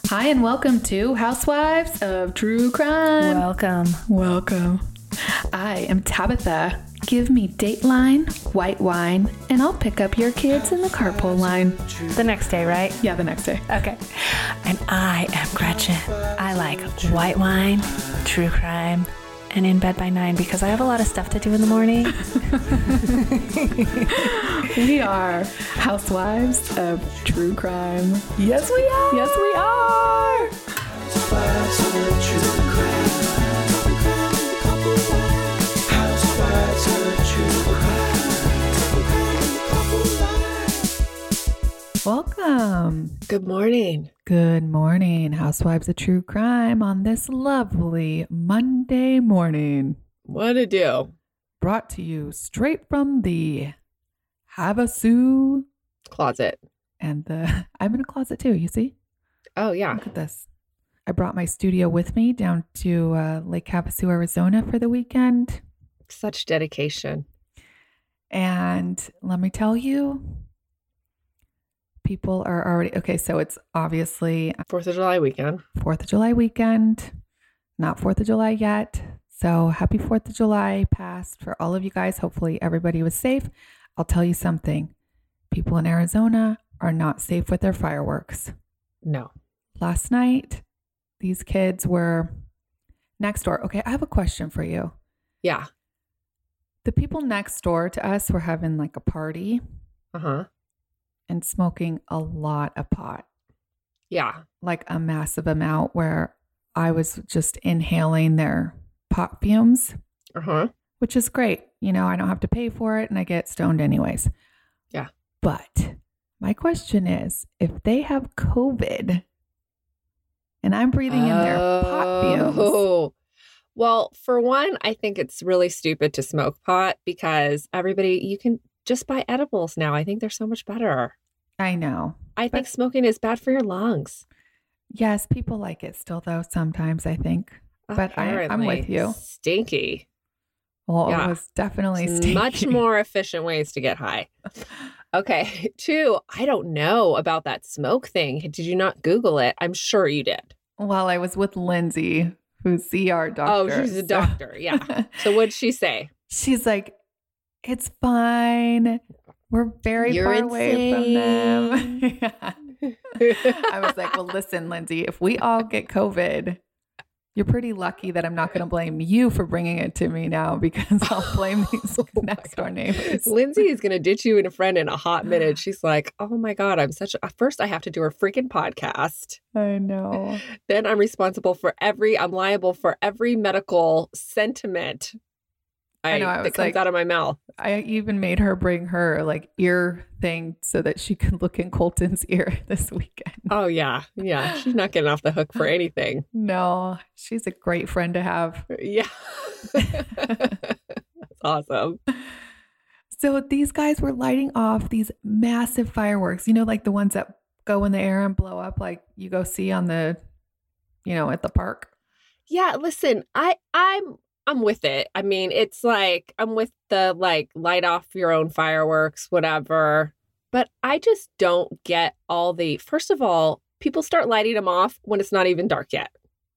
Hi, and welcome to Housewives of True Crime. Welcome. I am Tabitha. Give me Dateline, white wine, and I'll pick up your kids in the carpool line. The next day, right? Yeah, the next day. Okay. And I am Gretchen. I like white wine, true crime, and in bed by 9 because I have a lot of stuff to do in the morning. We are Housewives of True Crime. Yes, we are. Yes, we are. Welcome. Good morning. Good morning, Housewives of True Crime on this lovely Monday morning. What to do? Brought to you straight from the Havasu Closet. and I'm in a closet too, you see? Oh, yeah. Look at this. I brought my studio with me down to Lake Havasu, Arizona for the weekend. Such dedication. And let me tell you, people are already, okay, so it's obviously 4th of July weekend. 4th of July weekend, not 4th of July yet. So happy 4th of July past for all of you guys. Hopefully everybody was safe. I'll tell you something. People in Arizona are not safe with their fireworks. No. Last night, these kids were next door. Okay, I have a question for you. Yeah. The people next door to us were having like a party Uh-huh. and smoking a lot of pot, Yeah. like a massive amount where I was just inhaling their pot fumes, Uh-huh. which is great. You know, I don't have to pay for it and I get stoned anyways. Yeah. But my question is, if they have COVID and I'm breathing in their pot fumes. Oh. Well, for one, I think it's really stupid to smoke pot because you can just buy edibles now. I think they're so much better. I know. I think smoking is bad for your lungs. Yes, people like it still though, sometimes I think. But I'm with you. Stinky. Well, Yeah. it was definitely stinky. Much more efficient ways to get high. Okay. 2, I don't know about that smoke thing. Did you not Google it? I'm sure you did. Well, I was with Lindsay, who's the ER doctor. Oh, she's a doctor. Yeah. So what'd she say? She's like, it's fine. We're very You're far away from them. Yeah. I was like, well, listen, Lindsay, if we all get COVID, you're pretty lucky that I'm not going to blame you for bringing it to me now because I'll blame these next door neighbors. Lindsay is going to ditch you and a friend in a hot minute. She's like, oh my God, first I have to do a freaking podcast. I know. Then I'm liable for every medical sentiment I know. that comes out of my mouth. I even made her bring her like ear thing so that she could look in Colton's ear this weekend. Oh, yeah. Yeah. She's not getting off the hook for anything. No, she's a great friend to have. Yeah. That's awesome. So these guys were lighting off these massive fireworks, you know, like the ones that go in the air and blow up like you go see on the, at the park. Yeah. Listen, I'm with it. I mean, it's like, I'm with the light off your own fireworks, whatever. But I just don't get first of all, people start lighting them off when it's not even dark yet.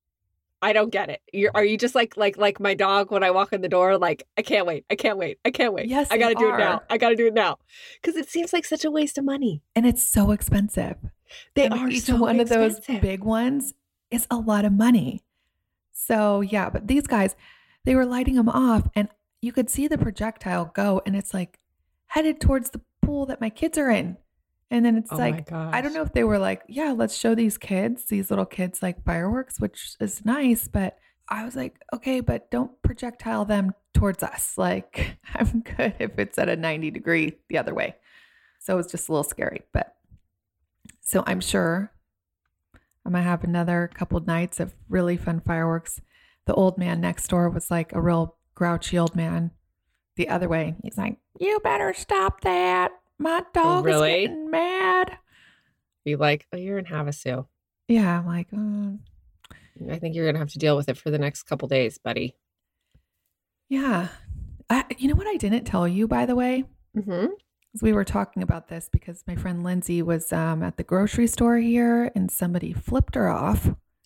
I don't get it. Are you just like my dog when I walk in the door? Like, I can't wait. Yes, I got to do it now. I got to do it now. Because it seems like such a waste of money. And it's so expensive. Each one of those big ones is a lot of money. So yeah, but these guys, they were lighting them off and you could see the projectile go and it's like headed towards the pool that my kids are in. And then it's I don't know if they were like, yeah, let's show these little kids like fireworks, which is nice. But I was like, okay, but don't projectile them towards us. Like I'm good if it's at a 90-degree the other way. So it was just a little scary. But so I'm sure I'm going to have another couple of nights of really fun fireworks. The old man next door was like a real grouchy old man the other way. He's like, you better stop that. My dog is getting mad. Be like, oh, you're in Havasu. Yeah, I'm like, I think you're going to have to deal with it for the next couple days, buddy. Yeah. You know what I didn't tell you, by the way? Mm-hmm. We were talking about this because my friend Lindsay was at the grocery store here and somebody flipped her off.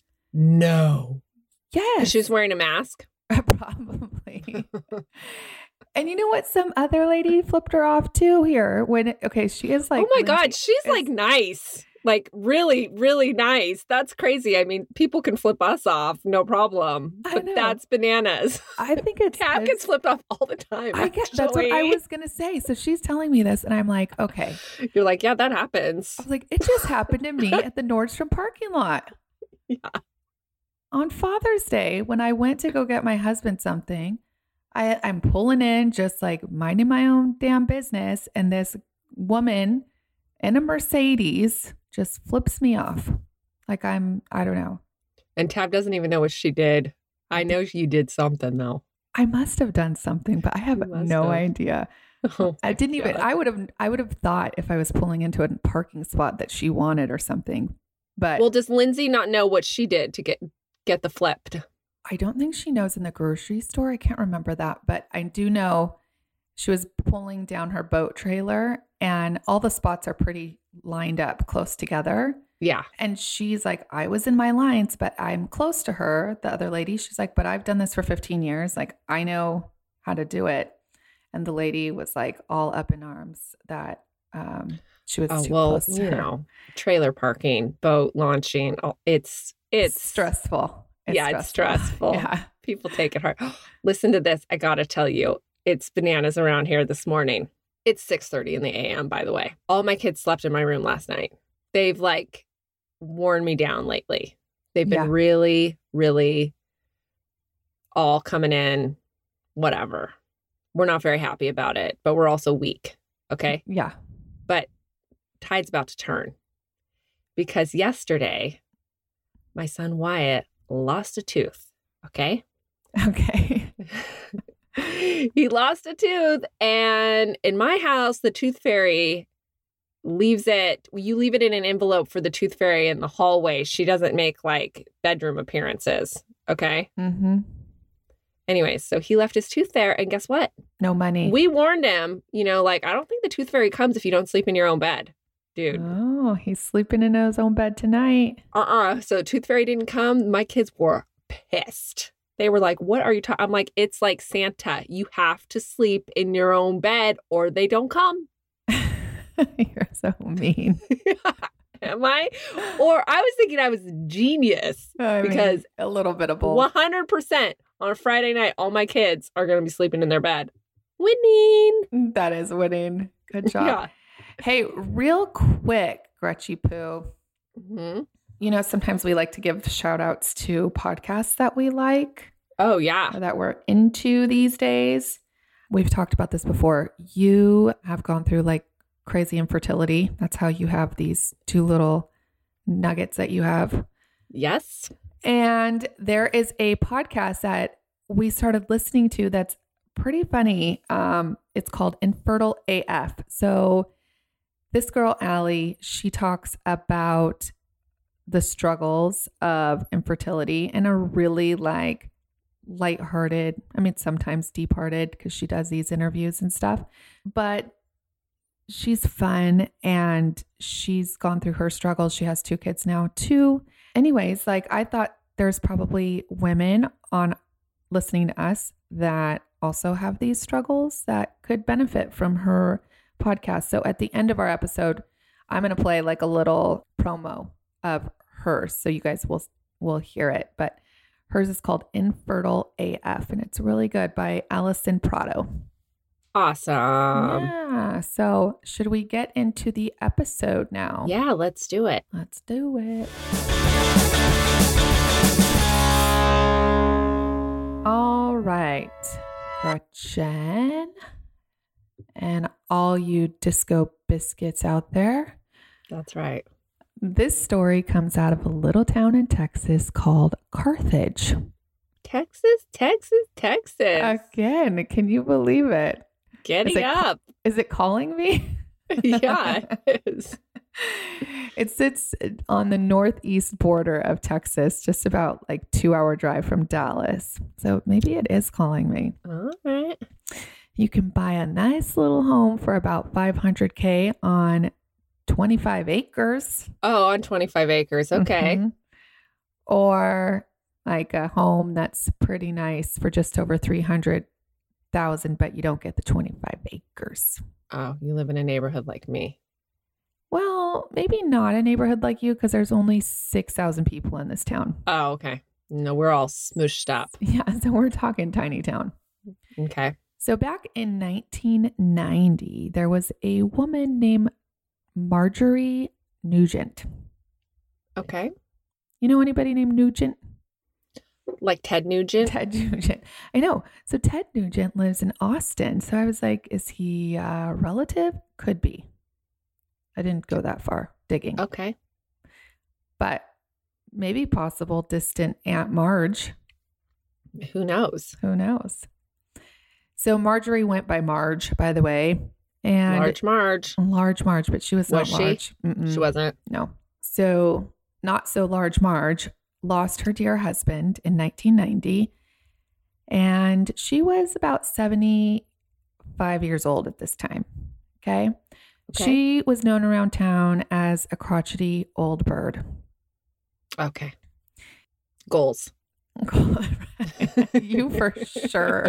No. Yes. She was wearing a mask? Probably. And you know what? Some other lady flipped her off too here. She is like, oh my God, she's like nice. Like really, really nice. That's crazy. I mean, people can flip us off, no problem. But that's bananas. I think it's Tab gets flipped off all the time. That's what I was gonna say. So she's telling me this, and I'm like, okay. You're like, yeah, that happens. I was like, it just happened to me at the Nordstrom parking lot. Yeah. On Father's Day, when I went to go get my husband something, I'm pulling in, just like minding my own damn business, and this woman in a Mercedes just flips me off. Like I don't know. And Tab doesn't even know what she did. I know you did something though. I must have done something, but I have no idea. Oh I didn't even, I would have thought if I was pulling into a parking spot that she wanted or something. But well, does Lindsay not know what she did to get the flipped? I don't think she knows in the grocery store. I can't remember that, but I do know she was pulling down her boat trailer and all the spots are pretty lined up close together. Yeah. And she's like, I was in my lines, but I'm close to her. The other lady, she's like, but I've done this for 15 years. Like, I know how to do it. And the lady was like all up in arms that she was too close to her. You know, trailer parking, boat launching. It's stressful. It's stressful. Yeah. People take it hard. Listen to this. I got to tell you, it's bananas around here this morning. It's 6:30 in the a.m., by the way. All my kids slept in my room last night. They've like worn me down lately. They've been really, really all coming in, whatever. We're not very happy about it, but we're also weak. Okay. Yeah. But tide's about to turn because yesterday my son Wyatt lost a tooth. Okay. Okay. He lost a tooth, and in my house, the tooth fairy leaves it. You leave it in an envelope for the tooth fairy in the hallway. She doesn't make like bedroom appearances. Okay. Mm-hmm. Anyways, so he left his tooth there, and guess what? No money. We warned him, like, I don't think the tooth fairy comes if you don't sleep in your own bed, dude. Oh, he's sleeping in his own bed tonight. So tooth fairy didn't come. My kids were pissed. They were like, what are you talking? I'm like, it's like Santa. You have to sleep in your own bed or they don't come. You're so mean. Am I? Or I was thinking I was genius because a little bit of both. 100% on a Friday night, all my kids are going to be sleeping in their bed. Winning. That is winning. Good job. Yeah. Hey, real quick, Gretchy Poo. Mm-hmm. Sometimes we like to give shout outs to podcasts that we like. Oh, yeah. Or that we're into these days. We've talked about this before. You have gone through like crazy infertility. That's how you have these two little nuggets that you have. Yes. And there is a podcast that we started listening to that's pretty funny. It's called Infertile AF. So this girl, Allie, she talks about the struggles of infertility in a really like lighthearted, sometimes deep-hearted because she does these interviews and stuff, but she's fun and she's gone through her struggles. She has 2 kids now too. Anyways, like I thought there's probably women on listening to us that also have these struggles that could benefit from her podcast. So at the end of our episode, I'm going to play like a little promo of hers so you guys will hear it. But hers is called Infertile AF and it's really good, by Allison Prado. Awesome. Yeah. So should we get into the episode now? Yeah, let's do it. Let's do it. All right, Gretchen, and all you disco biscuits out there. That's right. This story comes out of a little town in Texas called Carthage. Texas. Again, can you believe it? Getting up. Is it calling me? Yeah, it is. It sits on the northeast border of Texas, just about like 2-hour drive from Dallas. So maybe it is calling me. All right. You can buy a nice little home for about $500K on 25 acres. Oh, on 25 acres. Okay. Mhm. Or like a home that's pretty nice for just over 300,000, but you don't get the 25 acres. Oh, you live in a neighborhood like me. Well, maybe not a neighborhood like you because there's only 6,000 people in this town. Oh, okay. No, we're all smooshed up. Yeah, so we're talking tiny town. Okay. So back in 1990, there was a woman named Marjorie Nugent. Okay. You know anybody named Nugent? Like Ted Nugent? Ted Nugent. I know. So Ted Nugent lives in Austin. So I was like, is he a relative? Could be. I didn't go that far digging. Okay. But maybe possible distant Aunt Marge. Who knows? Who knows? So Marjorie went by Marge, by the way. And Large Marge. Large Marge, but she was not large. She wasn't. No. So not so large Marge lost her dear husband in 1990. And she was about 75 years old at this time. Okay. She was known around town as a crotchety old bird. Okay. Goals. You for sure.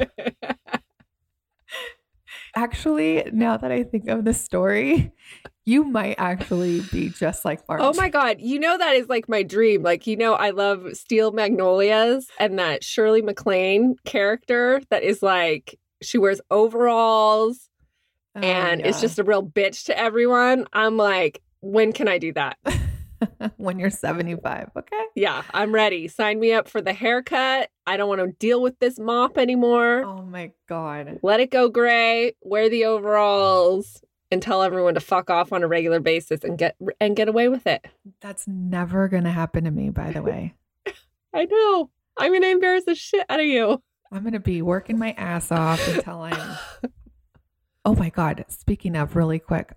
Actually, now that I think of the story, you might actually be just like Marge. Oh my God. You know, that is like my dream. Like, you know, I love Steel Magnolias and that Shirley MacLaine character that is like, she wears overalls and is just a real bitch to everyone. I'm like, when can I do that? When you're 75. Okay. Yeah, I'm ready. Sign me up for the haircut. I don't want to deal with this mop anymore. Oh my God. Let it go gray. Wear the overalls and tell everyone to fuck off on a regular basis and get away with it. That's never going to happen to me, by the way. I know. I'm going to embarrass the shit out of you. I'm going to be working my ass off until I'm... Oh my God. Speaking of, really quick,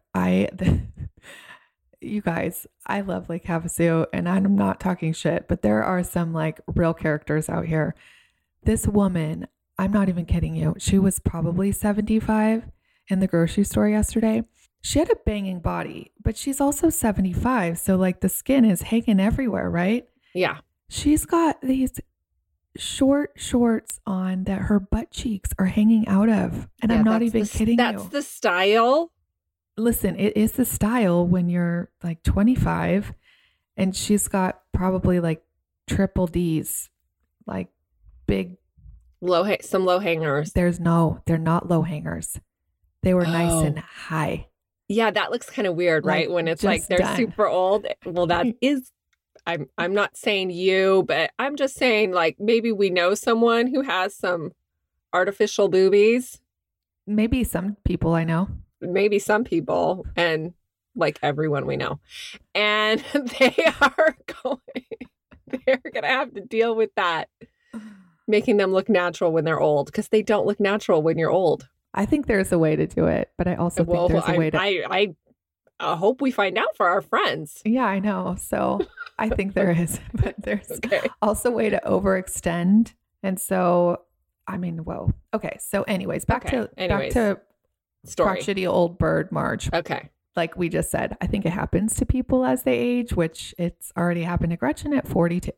you guys, I love Lake Havasu and I'm not talking shit, but there are some like real characters out here. This woman, I'm not even kidding you. She was probably 75 in the grocery store yesterday. She had a banging body, but she's also 75. So like the skin is hanging everywhere, right? Yeah. She's got these short shorts on that her butt cheeks are hanging out of. And I'm not even kidding you. That's the style. Listen, it is the style when you're like 25 and she's got probably like triple D's, like big. Some low hangers. They're not low hangers. They were nice and high. Yeah, that looks kind of weird, right? When it's like they're super old. Well, that is, I'm not saying you, but I'm just saying like maybe we know someone who has some artificial boobies. Maybe some people I know. Maybe some people and like everyone we know. And they're going to have to deal with that, making them look natural when they're old because they don't look natural when you're old. I think there's a way to do it, but I also think there's a way to... I hope we find out for our friends. Yeah, I know. So I think there is, but there's also a way to overextend. And so, I mean, whoa. Okay. So anyways, back to crotchety old bird Marge. Okay. Like we just said, I think it happens to people as they age, which it's already happened to Gretchen at 42.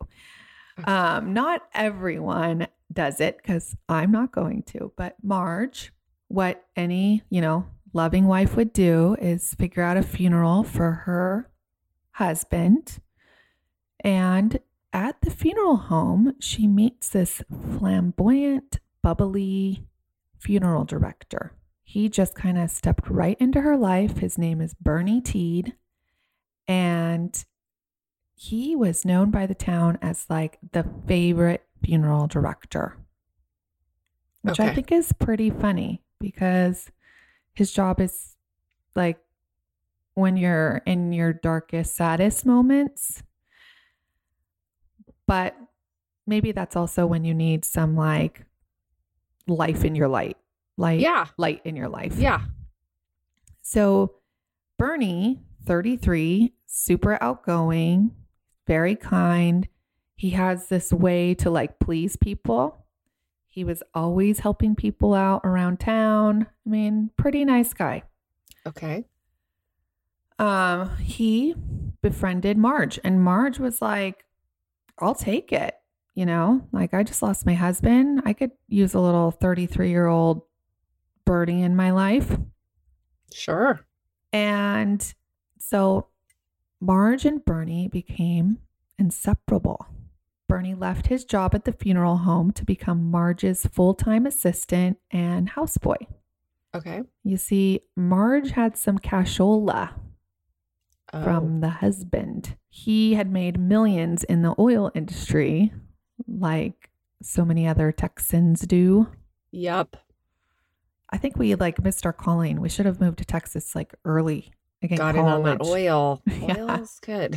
Not everyone does it because I'm not going to, but Marge, what any, loving wife would do is figure out a funeral for her husband. And at the funeral home, she meets this flamboyant, bubbly funeral director. He just kind of stepped right into her life. His name is Bernie Teed. And he was known by the town as like the favorite funeral director, which I think is pretty funny because his job is like when you're in your darkest, saddest moments. But maybe that's also when you need some like life in your light. Light in your life. Yeah. So Bernie, 33, super outgoing, very kind. He has this way to like please people. He was always helping people out around town. I mean, pretty nice guy. Okay. He befriended Marge, and Marge was like, I'll take it. Like, I just lost my husband. I could use a little 33-year-old Bernie in my life. Sure. And so Marge and Bernie became inseparable. Bernie left his job at the funeral home to become Marge's full-time assistant and houseboy. Okay. You see, Marge had some cashola from the husband. He had made millions in the oil industry, like so many other Texans do. Yep. I think we missed our calling. We should have moved to Texas early. Got in on that oil. Yeah. Oil's good.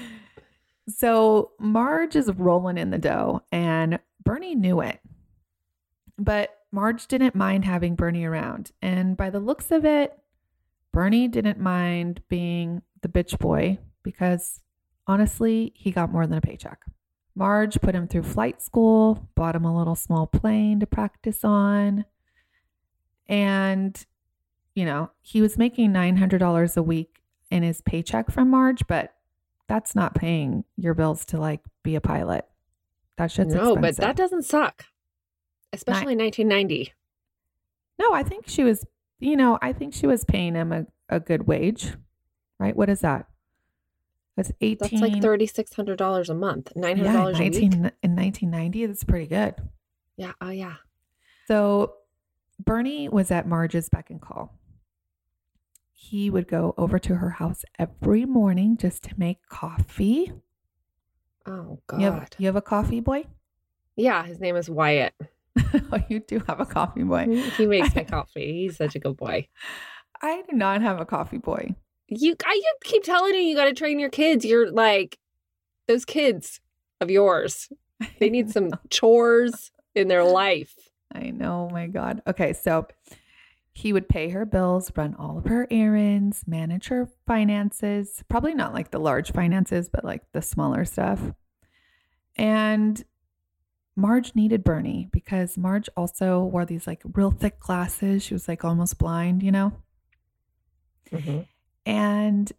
So Marge is rolling in the dough, and Bernie knew it. But Marge didn't mind having Bernie around. And by the looks of it, Bernie didn't mind being the bitch boy because honestly, he got more than a paycheck. Marge put him through flight school, bought him a little small plane to practice on. And, he was making $900 a week in his paycheck from Marge, but that's not paying your bills to be a pilot. That shit's expensive. No, but that doesn't suck. Especially in 1990. No, I think she was, paying him a good wage, right? What is that? That's That's like $3,600 a month, $900 a week. In 1990, that's pretty good. Yeah. Oh, yeah. So Bernie was at Marge's beck and call. He would go over to her house every morning just to make coffee. Oh, God. You have a coffee boy? Yeah, his name is Wyatt. Oh, you do have a coffee boy. He makes my coffee. He's such a good boy. I do not have a coffee boy. You keep telling you got to train your kids. You're like those kids of yours. They need some chores in their life. I know, my God. Okay, so he would pay her bills, run all of her errands, manage her finances. Probably not the large finances, but the smaller stuff. And Marge needed Bernie because Marge also wore these real thick glasses. She was almost blind, Mm-hmm. And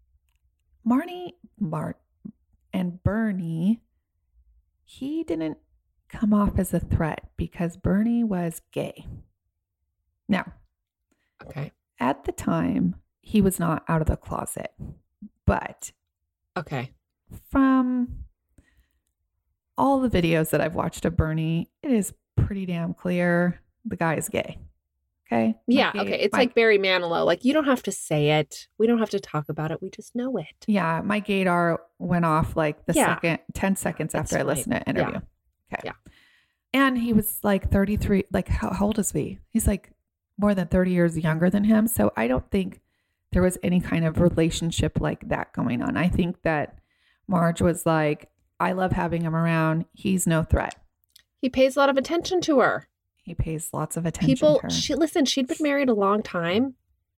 Bernie, he didn't come off as a threat because Bernie was gay. Now, okay. At the time, he was not out of the closet, but okay, from all the videos that I've watched of Bernie, it is pretty damn clear the guy is gay. Okay. Yeah. Okay. It's like Barry Manilow. You don't have to say it. We don't have to talk about it. We just know it. Yeah. My gaydar went off 10 seconds after I listened to an interview. Yeah. Okay. Yeah. And he was 33. How old is he? He's more than 30 years younger than him. So I don't think there was any kind of relationship like that going on. I think that Marge was I love having him around. He's no threat. He pays a lot of attention to her. He pays lots of attention to her. She'd been married a long time.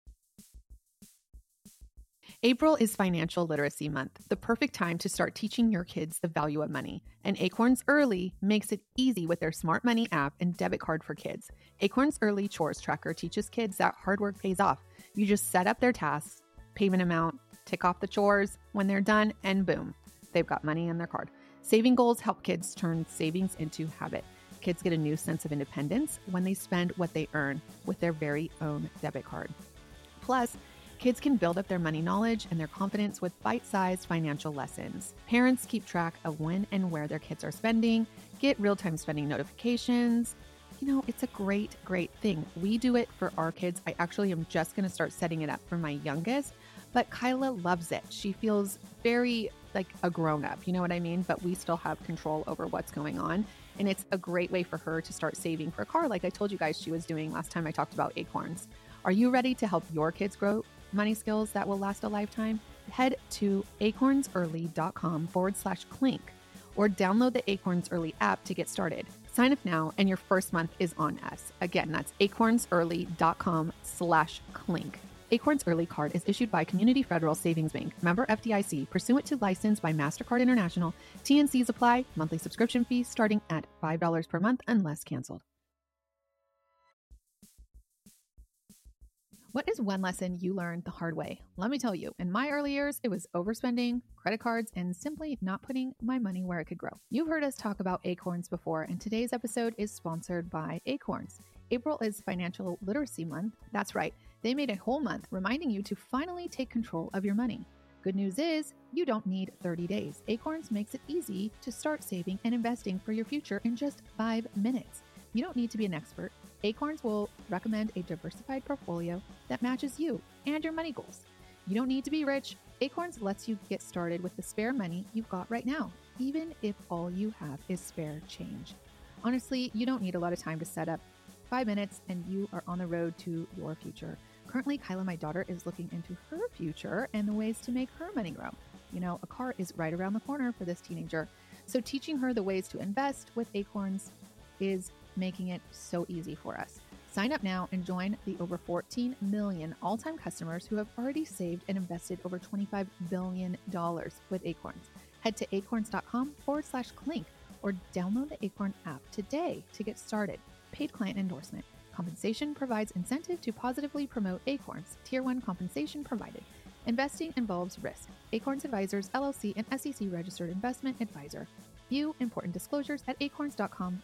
April is Financial Literacy Month, the perfect time to start teaching your kids the value of money. And Acorns Early makes it easy with their Smart Money app and debit card for kids. Acorns Early Chores Tracker teaches kids that hard work pays off. You just set up their tasks, payment amount, tick off the chores when they're done, and boom, they've got money in their card. Saving goals help kids turn savings into habit. Kids get a new sense of independence when they spend what they earn with their very own debit card. Plus, kids can build up their money knowledge and their confidence with bite-sized financial lessons. Parents keep track of when and where their kids are spending, get real-time spending notifications. It's a great, great thing. We do it for our kids. I actually am just going to start setting it up for my youngest, but Kyla loves it. She feels very a grown-up, you know what I mean? But we still have control over what's going on. And it's a great way for her to start saving for a car, like I told you guys she was doing last time I talked about Acorns. Are you ready to help your kids grow money skills that will last a lifetime? Head to acornsearly.com/clink or download the Acorns Early app to get started. Sign up now and your first month is on us. Again, that's acornsearly.com/clink. Acorns Early Card is issued by Community Federal Savings Bank, member FDIC, pursuant to license by MasterCard International. TNCs apply. Monthly subscription fees starting at $5 per month unless canceled. What is one lesson you learned the hard way? Let me tell you, in my early years, it was overspending, credit cards, and simply not putting my money where it could grow. You've heard us talk about Acorns before, and today's episode is sponsored by Acorns. April is Financial Literacy Month. That's right. They made a whole month reminding you to finally take control of your money. Good news is you don't need 30 days. Acorns makes it easy to start saving and investing for your future in just 5 minutes. You don't need to be an expert. Acorns will recommend a diversified portfolio that matches you and your money goals. You don't need to be rich. Acorns lets you get started with the spare money you've got right now, even if all you have is spare change. Honestly, you don't need a lot of time to set up. 5 minutes and you are on the road to your future. Currently, Kyla, my daughter, is looking into her future and the ways to make her money grow. You know, a car is right around the corner for this teenager. So teaching her the ways to invest with Acorns is making it so easy for us. Sign up now and join the over 14 million all-time customers who have already saved and invested over $25 billion with Acorns. Head to acorns.com/clink or download the Acorn app today to get started. Paid client endorsement. Compensation provides incentive to positively promote Acorns. Tier 1 compensation provided. Investing involves risk. Acorns Advisors, LLC, an SEC registered investment advisor. View important disclosures at acorns.com/clink.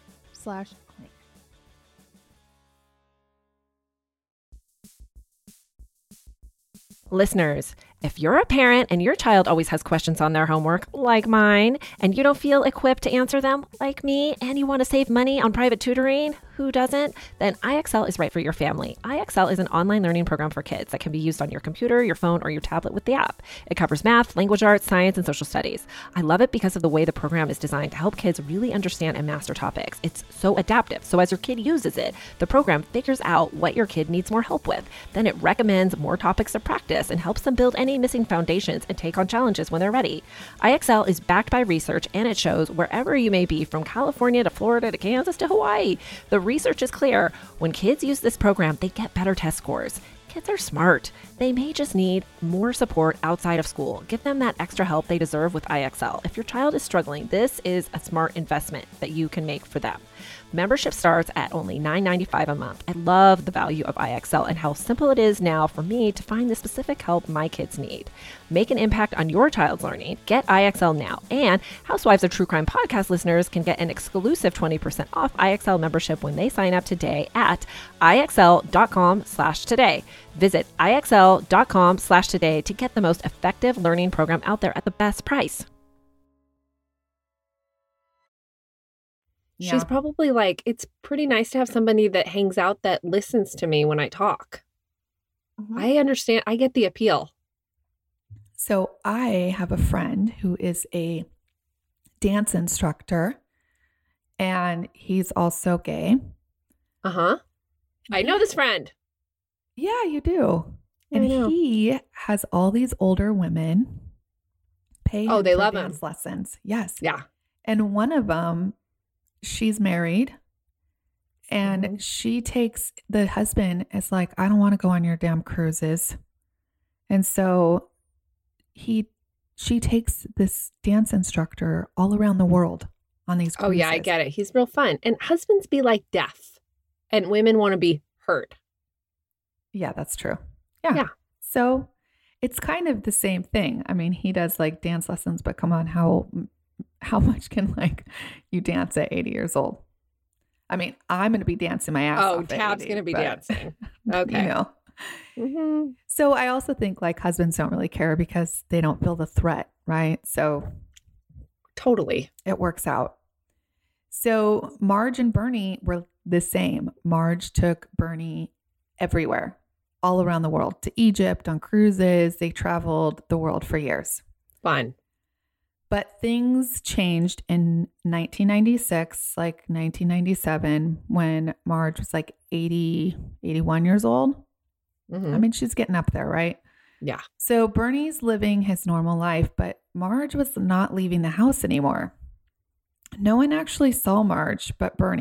Listeners, if you're a parent and your child always has questions on their homework, like mine, and you don't feel equipped to answer them, like me, and you want to save money on private tutoring, who doesn't? Then IXL is right for your family. IXL is an online learning program for kids that can be used on your computer, your phone, or your tablet with the app. It covers math, language arts, science, and social studies. I love it because of the way the program is designed to help kids really understand and master topics. It's so adaptive. So as your kid uses it, the program figures out what your kid needs more help with. Then it recommends more topics to practice and helps them build any missing foundations and take on challenges when they're ready. IXL is backed by research, and it shows wherever you may be, from California to Florida to Kansas to Hawaii. The research is clear. When kids use this program, they get better test scores. Kids are smart. They may just need more support outside of school. Give them that extra help they deserve with IXL. If your child is struggling, this is a smart investment that you can make for them. Membership starts at only $9.95 a month. I love the value of IXL and how simple it is now for me to find the specific help my kids need. Make an impact on your child's learning. Get IXL now. And Housewives of True Crime podcast listeners can get an exclusive 20% off IXL membership when they sign up today at IXL.com/today. Visit IXL.com/today to get the most effective learning program out there at the best price. Yeah. She's probably like, it's pretty nice to have somebody that hangs out that listens to me when I talk. Mhm. I understand. I get the appeal. So I have a friend who is a dance instructor, and he's also gay. Uh-huh. I know this friend. Yeah, you do. I And know. he has all these older women pay Oh, him they for love dance him. lessons. Yes. Yeah. And one of them, she's married, and Mhm. she takes, the husband is like, I don't want to go on your damn cruises. And so she takes this dance instructor all around the world on these cruises. Oh, yeah, I get it. He's real fun. And husbands be like deaf, and women want to be heard. Yeah, that's true. Yeah. Yeah. So it's kind of the same thing. I mean, he does like dance lessons, but come on, how much can like you dance at 80 years old? I mean, I'm going to be dancing my ass Oh, off at Tab's 80, going to be but, dancing. Okay. You know. Mhm. So I also think like husbands don't really care because they don't feel the threat, right? So Totally. it works out. So Marge and Bernie were the same. Marge took Bernie everywhere, all around the world, to Egypt, on cruises. They traveled the world for years. Fun. But things changed in 1996, like 1997, when Marge was like 80, 81 years old. Mhm. I mean, she's getting up there, right? Yeah. So Bernie's living his normal life, but Marge was not leaving the house anymore. No one actually saw Marge but Bernie.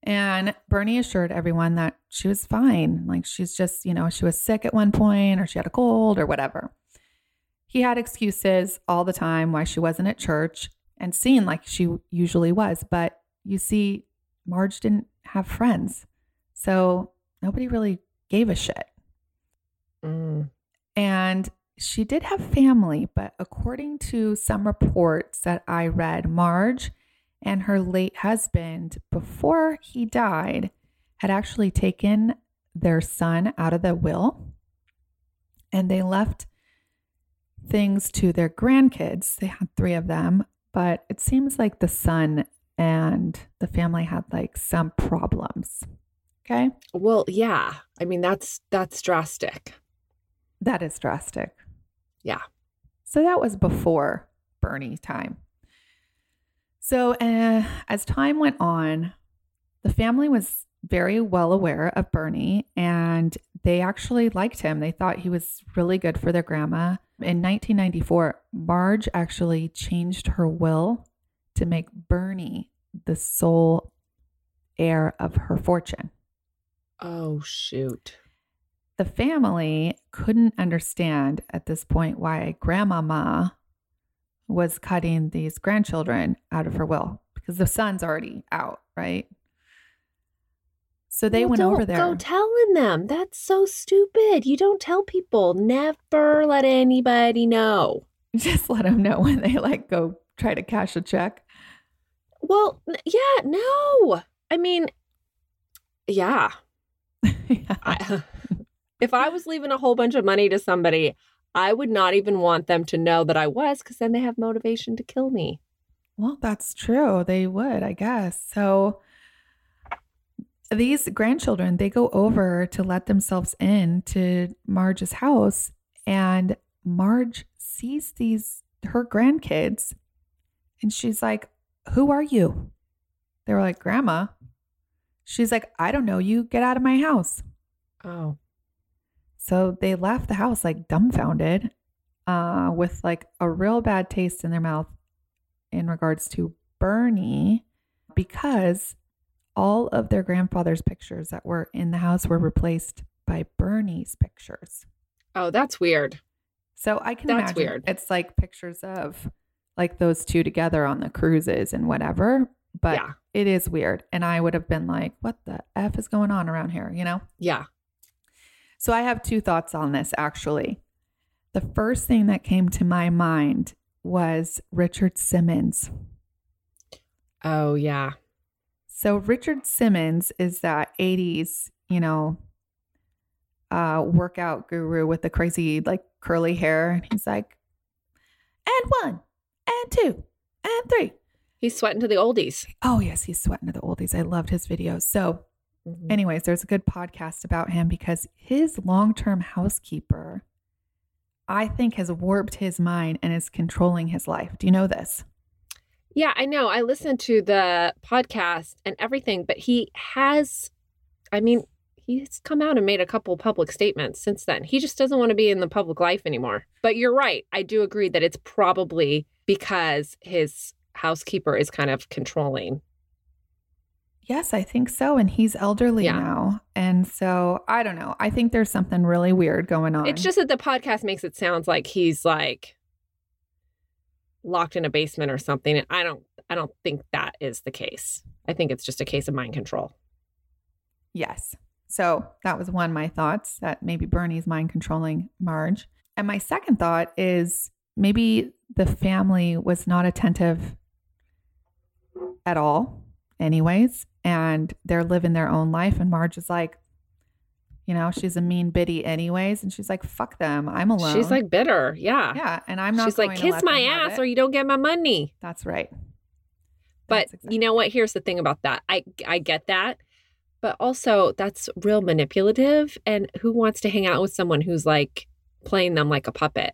And Bernie assured everyone that she was fine. Like she's just, she was sick at one point or she had a cold or whatever. He had excuses all the time why she wasn't at church and seemed like she usually was. But you see, Marge didn't have friends. So nobody really gave a shit. And she did have family, but according to some reports that I read, Marge and her late husband, before he died, had actually taken their son out of the will, and they left things to their grandkids. They had 3 of them, but it seems like the son and the family had like some problems. Okay. Well, yeah. I mean, that's drastic. That is drastic. Yeah. So that was before Bernie's time. So as time went on, the family was very well aware of Bernie and they actually liked him. They thought he was really good for their grandma. In 1994, Marge actually changed her will to make Bernie the sole heir of her fortune. Oh, shoot. The family couldn't understand at this point why Grandmama was cutting these grandchildren out of her will because the son's already out, right? So they went over there. Don't go telling them. That's so stupid. You don't tell people. Never let anybody know. Just let them know when they go try to cash a check. Well, yeah, no. I mean, yeah. Yeah. If I was leaving a whole bunch of money to somebody, I would not even want them to know that I was, because then they have motivation to kill me. Well, that's true. They would, I guess. So these grandchildren, they go over to let themselves in to Marge's house, and Marge sees her grandkids, and she's like, "Who are you?" They were like, "Grandma." She's like, "I don't know you. Get out of my house." Oh. So they left the house dumbfounded, with a real bad taste in their mouth in regards to Bernie, because all of their grandfather's pictures that were in the house were replaced by Bernie's pictures. Oh, that's weird. So I can That's imagine weird. it's pictures of those two together on the cruises and whatever, but Yeah. It is weird. And I would have been like, what the F is going on around here, Yeah. So I have 2 thoughts on this, actually. The first thing that came to my mind was Richard Simmons. Oh, yeah. So Richard Simmons is that 80s, workout guru with the crazy curly hair. And he's like, and 1, and 2, and 3. He's sweating to the oldies. Oh, yes, he's sweating to the oldies. I loved his videos. So anyways, there's a good podcast about him because his long-term housekeeper, I think, has warped his mind and is controlling his life. Do you know this? Yeah, I know. I listened to the podcast and everything, but he's come out and made a couple public statements since then. He just doesn't want to be in the public life anymore. But you're right. I do agree that it's probably because his housekeeper is kind of controlling. Yes, I think so. And he's elderly now. And so I don't know. I think there's something really weird going on. It's just that the podcast makes it sound like he's locked in a basement or something. And I don't think that is the case. I think it's just a case of mind control. Yes. So that was one of my thoughts, that maybe Bernie's mind controlling Marge. And my second thought is maybe the family was not attentive at all anyways, and they're living their own life. And Marge is like, she's a mean biddy anyways. And she's like, fuck them. I'm alone. She's bitter. Yeah. Yeah. And I'm not She's going like, to kiss let my them have ass it. or you don't get my money. That's right. But That's exactly. You know what? Here's the thing about that. I get that. But also that's real manipulative. And who wants to hang out with someone who's playing them like a puppet?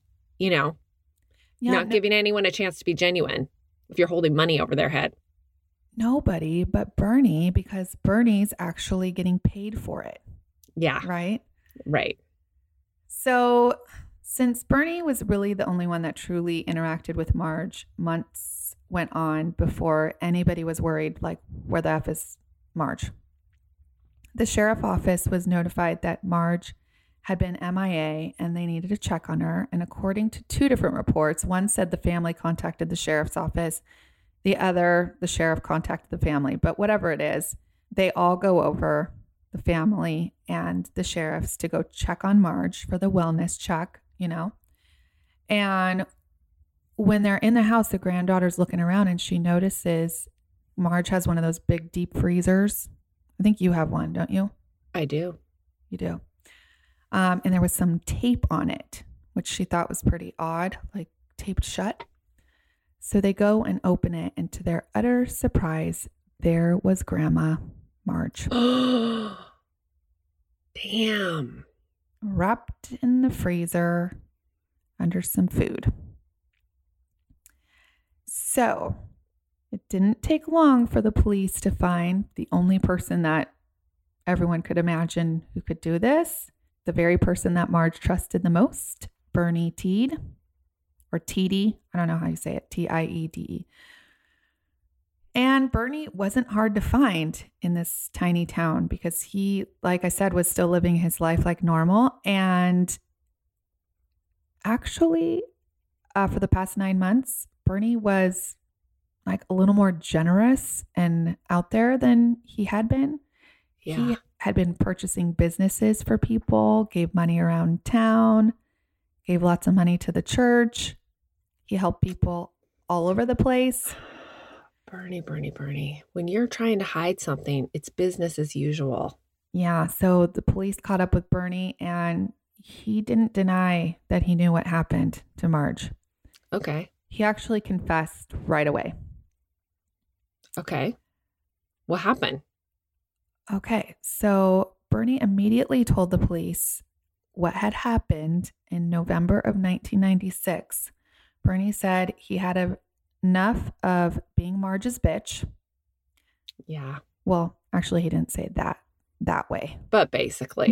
Not giving anyone a chance to be genuine if you're holding money over their head. Nobody but Bernie, because Bernie's actually getting paid for it. Yeah. Right? Right. So since Bernie was really the only one that truly interacted with Marge, months went on before anybody was worried, where the F is Marge. The sheriff's office was notified that Marge had been MIA and they needed to check on her. And according to two different reports, one said the family contacted the sheriff's office, the other, the sheriff contacted the family. But whatever it is, they all go over, the family and the sheriffs, to go check on Marge for the wellness check, you know. And when they're in the house, the granddaughter's looking around and she notices Marge has one of those big deep freezers. I think you have one, don't you? I do. You do. And there was some tape on it, which she thought was pretty odd, like taped shut. So they go and open it, and to their utter surprise, there was Grandma Marge. Damn. Wrapped in the freezer under some food. So it didn't take long for the police to find the only person that everyone could imagine who could do this. The very person that Marge trusted the most, Bernie Tiede, or Tiede. I don't know how you say it, Tiede. And Bernie wasn't hard to find in this tiny town because he, like I said, was still living his life like normal. And actually, for the past 9 months, Bernie was like a little more generous and out there than he had been. Yeah. He had been purchasing businesses for people, gave money around town, gave lots of money to the church. He helped people all over the place. Bernie. When you're trying to hide something, it's business as usual. Yeah, so the police caught up with Bernie and he didn't deny that he knew what happened to Marge. Okay. He actually confessed right away. Okay. What happened? Okay, so Bernie immediately told the police what had happened in November of 1996. Bernie said he had enough of being Marge's bitch. Yeah. Well, actually, he didn't say that way. But basically.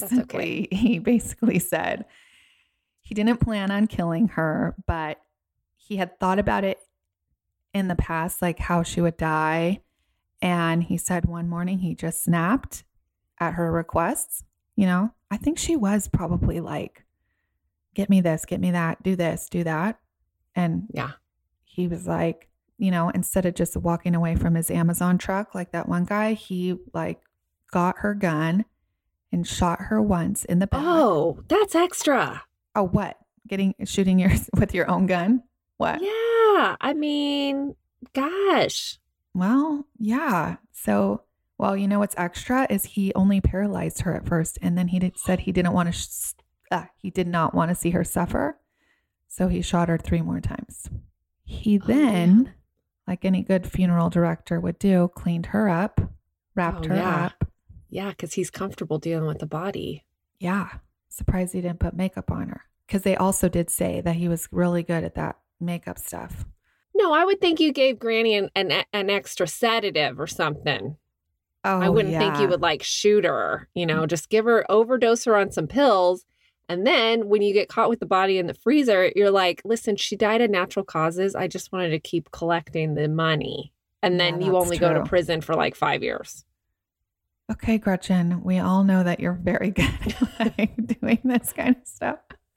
He basically said he didn't plan on killing her, but he had thought about it in the past, like how she would die. And he said one morning he just snapped at her requests. You know, I think she was probably like, get me this, get me that, do this, do that. And yeah, he was like, you know, instead of just walking away from his Amazon truck like that one guy, he like got her gun and shot her once in the back. Oh, that's extra. Oh, what? Shooting yours with your own gun? What? Yeah. I mean, gosh. Well, yeah. So, well, you know what's extra is he only paralyzed her at first, and then said he didn't want to. He did not want to see her suffer, so he shot her 3 more times. He then, like any good funeral director would do, cleaned her up, wrapped her up. Yeah, because he's comfortable dealing with the body. Yeah. Surprised he didn't put makeup on her, because they also did say that he was really good at that makeup stuff. No, I would think you gave Granny an extra sedative or something. Oh, I wouldn't think you would like shoot her, you know, just overdose her on some pills. And then when you get caught with the body in the freezer, you're like, listen, she died of natural causes. I just wanted to keep collecting the money. And then you only go to prison for like 5 years. Okay, Gretchen, we all know that you're very good at like, doing this kind of stuff.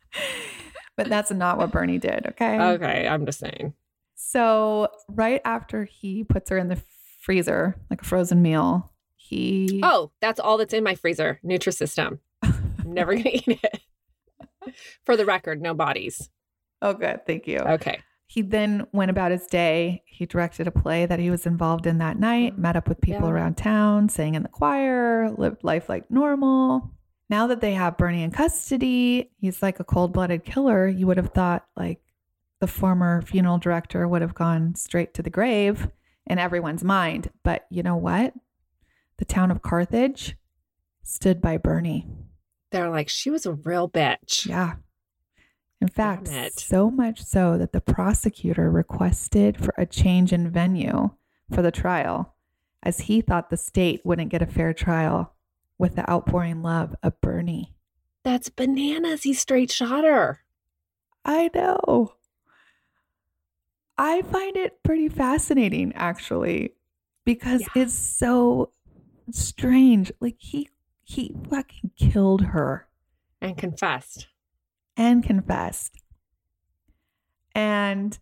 But that's not what Bernie did, okay? Okay, I'm just saying. So right after he puts her in the freezer, like a frozen meal, Oh, that's all that's in my freezer. Nutrisystem. I'm never going to eat it. For the record, no bodies. Oh, good. Thank you. Okay. He then went about his day. He directed a play that he was involved in that night, met up with people around town, sang in the choir, lived life like normal. Now that they have Bernie in custody, he's like a cold-blooded killer. You would have thought like the former funeral director would have gone straight to the grave in everyone's mind. But you know what? The town of Carthage stood by Bernie. They're like, she was a real bitch. Yeah. In fact, so much so that the prosecutor requested for a change in venue for the trial, as he thought the state wouldn't get a fair trial with the outpouring love of Bernie. That's bananas. He straight shot her. I know. I find it pretty fascinating, actually, because it's so strange. Like he fucking killed her And confessed. and confessed. And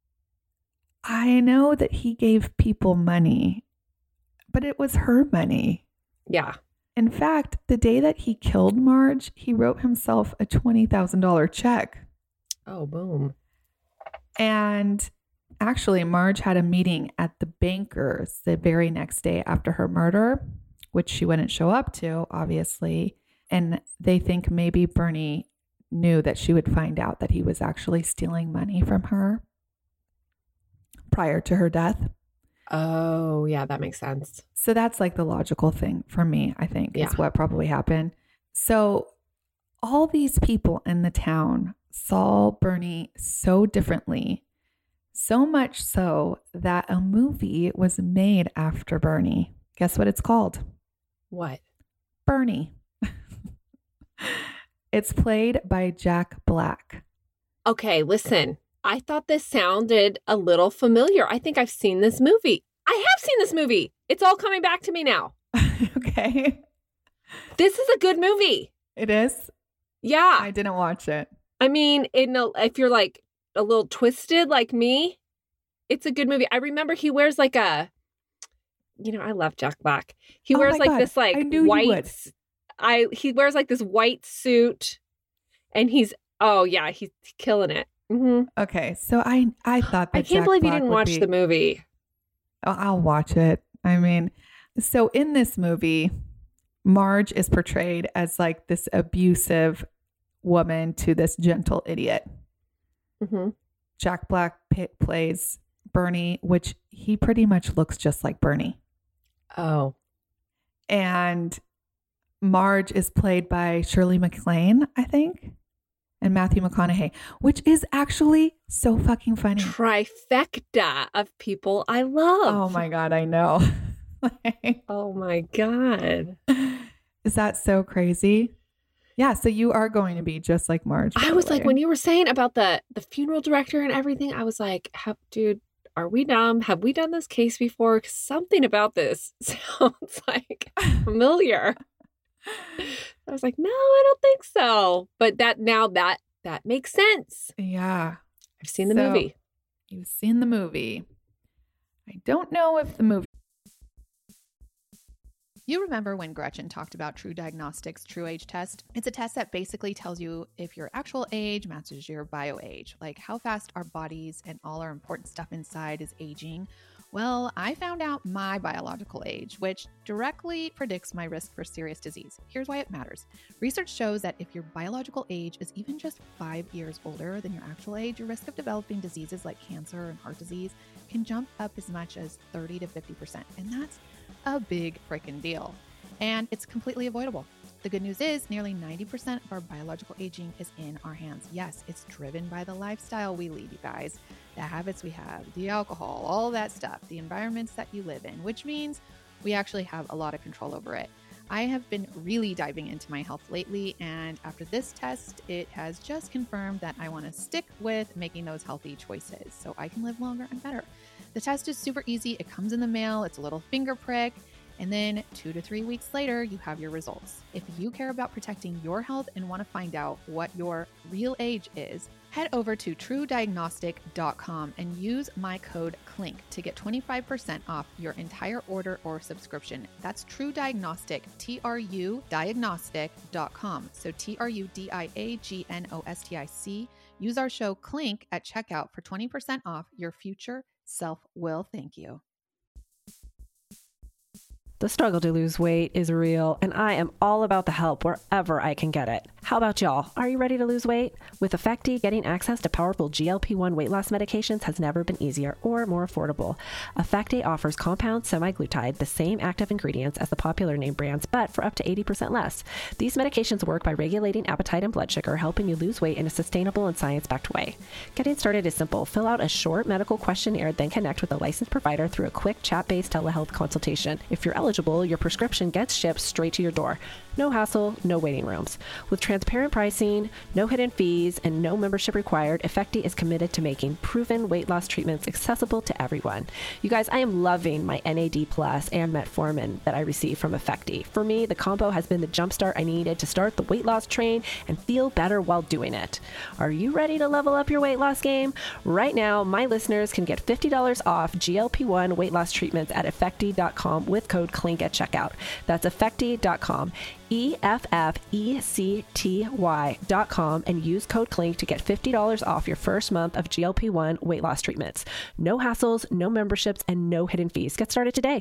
I know that he gave people money, but it was her money. Yeah. In fact, the day that he killed Marge, he wrote himself a $20,000 check. Oh, boom. And actually, Marge had a meeting at the bankers the very next day after her murder, which she wouldn't show up to, obviously. And they think maybe Bernie knew that she would find out that he was actually stealing money from her prior to her death. Oh, yeah, that makes sense. So that's like the logical thing for me, I think, Yeah. is what probably happened. So all these people in the town saw Bernie so differently, so much so that a movie was made after Bernie. Guess what it's called? What? Bernie. It's played by Jack Black. Okay, listen. I thought this sounded a little familiar. I think I've seen this movie. I have seen this movie. It's all coming back to me now. Okay. This is a good movie. It is? Yeah. I didn't watch it. I mean, if you're like a little twisted like me, it's a good movie. I remember he wears like I love Jack Black. He Oh wears my like God. this like I knew you white would. he wears like this white suit and he's killing it. Mm-hmm. Okay. So I thought that I can't Jack believe you Black didn't would watch be- the movie. Oh, I'll watch it. I mean, so in this movie, Marge is portrayed as like this abusive woman to this gentle idiot. Mm-hmm. Jack Black plays Bernie, which he pretty much looks just like Bernie. Oh. And Marge is played by Shirley MacLaine, I think, and Matthew McConaughey, which is actually so fucking funny. Trifecta of people I love. Oh my God, I know. Oh my God. Is that so crazy? Yeah, so you are going to be just like Marge. I was like, when you were saying about the funeral director and everything, I was like, dude, are we dumb? Have we done this case before? 'Cause something about this sounds like familiar. I was like, no, I don't think so. But that makes sense. Yeah. I've seen the So, movie. You've seen the movie. I don't know if the movie. You remember when Gretchen talked about True Diagnostics' True Age Test? It's a test that basically tells you if your actual age matches your bio age, like how fast our bodies and all our important stuff inside is aging. Well, I found out my biological age, which directly predicts my risk for serious disease. Here's why it matters. Research shows that if your biological age is even just 5 years older than your actual age, your risk of developing diseases like cancer and heart disease can jump up as much as 30 to 50%. And that's a big freaking deal. And it's completely avoidable. The good news is nearly 90% of our biological aging is in our hands. Yes, it's driven by the lifestyle we lead, you guys, the habits we have, the alcohol, all that stuff, the environments that you live in, which means we actually have a lot of control over it. I have been really diving into my health lately, and after this test, it has just confirmed that I want to stick with making those healthy choices so I can live longer and better. The test is super easy. It comes in the mail. It's a little finger prick. And then 2 to 3 weeks later, you have your results. If you care about protecting your health and want to find out what your real age is, head over to truediagnostic.com and use my code CLINK to get 25% off your entire order or subscription. That's True Diagnostic, TRU diagnostic.com. So TRUDIAGNOSTIC. Use our show CLINK at checkout for 20% off. Your future self will thank you. The struggle to lose weight is real, and I am all about the help wherever I can get it. How about y'all? Are you ready to lose weight? With Effecti, getting access to powerful GLP-1 weight loss medications has never been easier or more affordable. Effecti offers compound semaglutide, the same active ingredients as the popular name brands, but for up to 80% less. These medications work by regulating appetite and blood sugar, helping you lose weight in a sustainable and science-backed way. Getting started is simple. Fill out a short medical questionnaire, then connect with a licensed provider through a quick chat-based telehealth consultation. If you're eligible, your prescription gets shipped straight to your door. No hassle, no waiting rooms. With transparent pricing, no hidden fees, and no membership required, Effecti is committed to making proven weight loss treatments accessible to everyone. You guys, I am loving my NAD Plus and Metformin that I receive from Effecti. For me, the combo has been the jumpstart I needed to start the weight loss train and feel better while doing it. Are you ready to level up your weight loss game? Right now, my listeners can get $50 off GLP-1 weight loss treatments at Effecti.com with code CLINK at checkout. That's Effecti.com. EFFECTY.com and use code CLINK to get $50 off your first month of GLP-1 weight loss treatments. No hassles, no memberships, and no hidden fees. Get started today.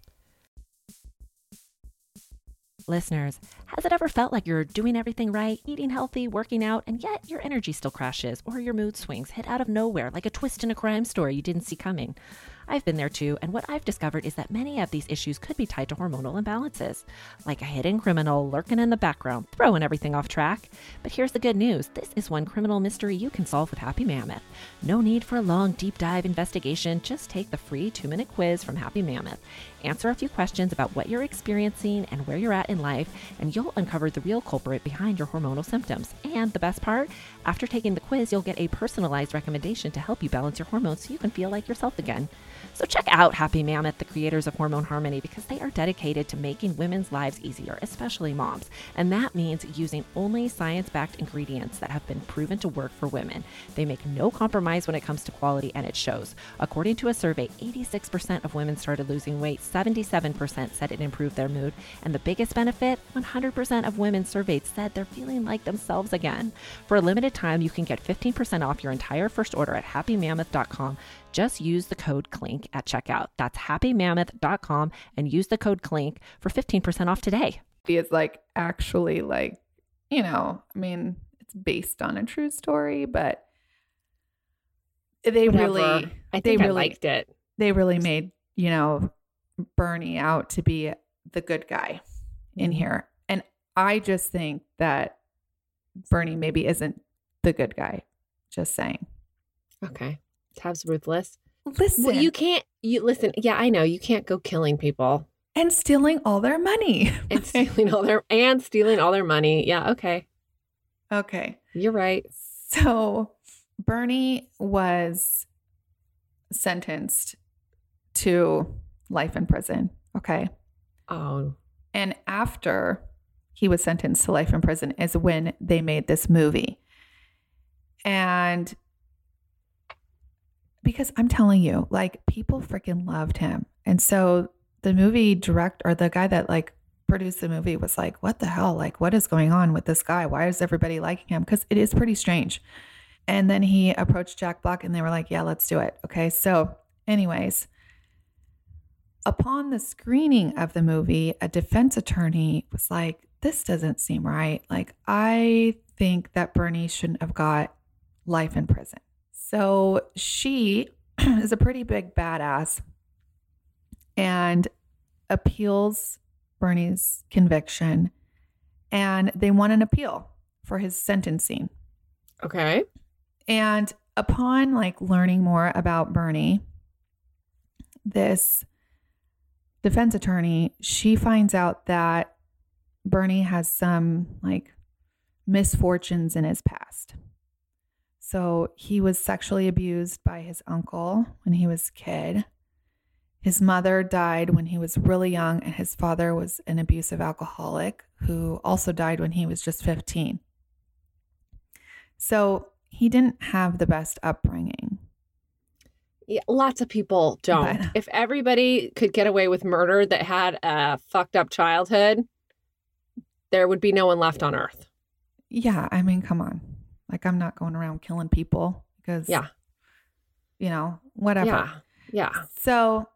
Listeners, has it ever felt like you're doing everything right, eating healthy, working out, and yet your energy still crashes or your mood swings hit out of nowhere like a twist in a crime story you didn't see coming? I've been there too, and what I've discovered is that many of these issues could be tied to hormonal imbalances, like a hidden criminal lurking in the background, throwing everything off track. But here's the good news. This is one criminal mystery you can solve with Happy Mammoth. No need for a long, deep dive investigation. Just take the free 2-minute quiz from Happy Mammoth. Answer a few questions about what you're experiencing and where you're at in life, and you'll uncover the real culprit behind your hormonal symptoms. And the best part, after taking the quiz, you'll get a personalized recommendation to help you balance your hormones so you can feel like yourself again. So check out Happy Mammoth, the creators of Hormone Harmony, because they are dedicated to making women's lives easier, especially moms. And that means using only science-backed ingredients that have been proven to work for women. They make no compromise when it comes to quality, and it shows. According to a survey, 86% of women started losing weight, 77% said it improved their mood, and the biggest benefit, 100% of women surveyed said they're feeling like themselves again. For a limited time, you can get 15% off your entire first order at happymammoth.com. Just use the code CLINK at checkout. That's happymammoth.com and use the code CLINK for 15% off today. It's like actually like, you know, I mean, it's based on a true story, but they Whatever. I really liked it. They really made, you know, Bernie out to be the good guy in here. And I just think that Bernie maybe isn't the good guy. Just saying. Okay. Tab's ruthless. Listen. Well, you listen. Yeah, I know. You can't go killing people. And stealing all their money. And stealing all their money. Yeah, okay. Okay. You're right. So Bernie was sentenced to life in prison. Okay. Oh. And after he was sentenced to life in prison is when they made this movie. And because I'm telling you, like, people freaking loved him. And so the movie director, or the guy that like produced the movie, was like, what the hell? Like, what is going on with this guy? Why is everybody liking him? Because it is pretty strange. And then he approached Jack Black and they were like, yeah, let's do it. Okay. So anyways, upon the screening of the movie, a defense attorney was like, this doesn't seem right. Like, I think that Bernie shouldn't have got life in prison. So she is a pretty big badass and appeals Bernie's conviction, and they won an appeal for his sentencing. Okay. And upon like learning more about Bernie, this defense attorney, she finds out that Bernie has some like misfortunes in his past. So he was sexually abused by his uncle when he was a kid. His mother died when he was really young, and his father was an abusive alcoholic who also died when he was just 15. So he didn't have the best upbringing. Yeah, lots of people don't. But if everybody could get away with murder that had a fucked up childhood, there would be no one left on earth. Yeah, I mean, come on. Like, I'm not going around killing people because, Yeah. you know, whatever. Yeah. Yeah. So